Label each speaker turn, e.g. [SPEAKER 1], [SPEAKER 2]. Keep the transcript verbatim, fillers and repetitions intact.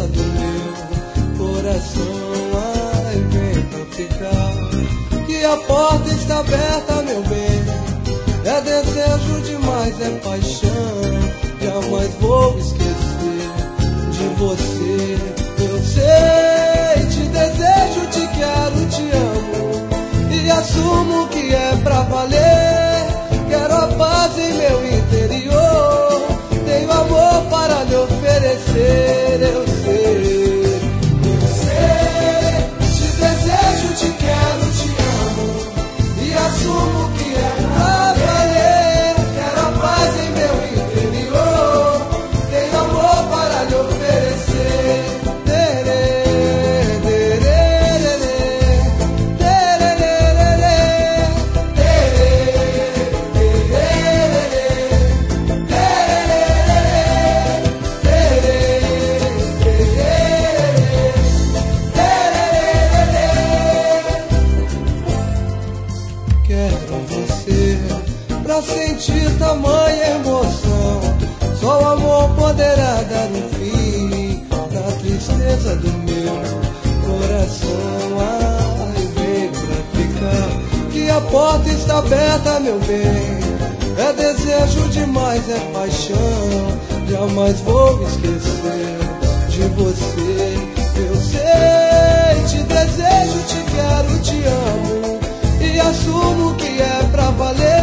[SPEAKER 1] tristeza do meu coração. Ai, vem pra ficar, que a porta está aberta, meu bem. É desejo demais, é paixão, jamais vou esquecer de você. Eu sei, te desejo, te quero, te amo, e assumo que é pra valer. Quero a paz em meu interior, tenho amor para lhe oferecer. Eu sei, eu sei, te desejo, te quero, te amo, e assumo que é pra valer. Quero a paz em meu interior, tenho amor para lhe oferecer. Pra sentir tamanha emoção, só o amor poderá dar um fim na tristeza do meu coração. Ai, vem pra ficar, que a porta está aberta, meu bem. É desejo demais, é paixão, jamais vou esquecer de você. Eu sei, te desejo, te quero, te amo, e assumo que é pra valer.